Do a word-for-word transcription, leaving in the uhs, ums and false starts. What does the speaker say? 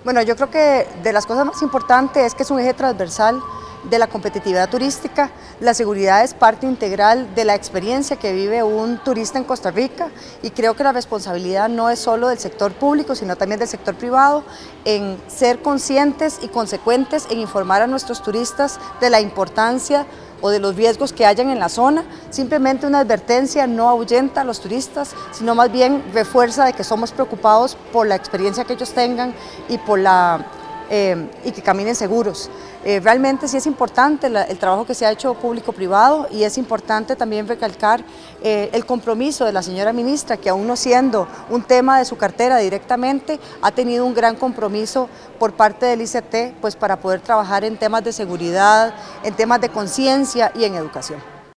Bueno, yo creo que de las cosas más importantes es que es un eje transversal de la competitividad turística. La seguridad es parte integral de la experiencia que vive un turista en Costa Rica y creo que la responsabilidad no es solo del sector público, sino también del sector privado en ser conscientes y consecuentes en informar a nuestros turistas de la importancia o de los riesgos que hayan en la zona. Simplemente una advertencia no ahuyenta a los turistas, sino más bien refuerza de que somos preocupados por la experiencia que ellos tengan y, por la, eh, y que caminen seguros. Eh, realmente sí es importante la, el trabajo que se ha hecho público-privado y es importante también recalcar eh, el compromiso de la señora ministra, que aún no siendo un tema de su cartera directamente, ha tenido un gran compromiso por parte del I C T pues, para poder trabajar en temas de seguridad, en temas de conciencia y en educación.